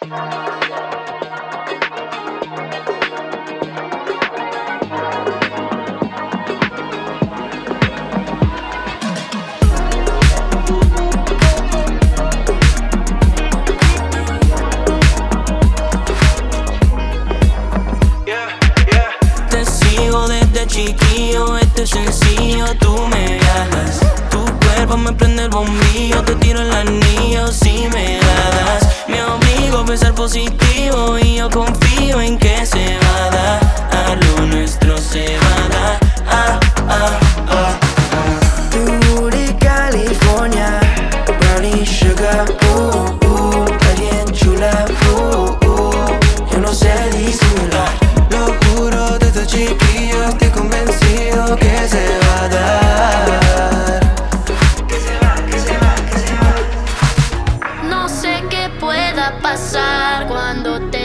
Te sigo desde chiquillo, este es sencillo, tú me llamas. Tu cuerpo me prende el bombillo, te tiro el anillo si me la das. Me obligo a pensar positivo y yo confío en que se va a dar. Lo nuestro se va a dar. Tu booty California, brownie sugar, alguien chula, yo no sé disimular. Lo juro desde chiquillo, estoy convencido que se va a dar. Que se va. No sé qué pueda pasar cuando te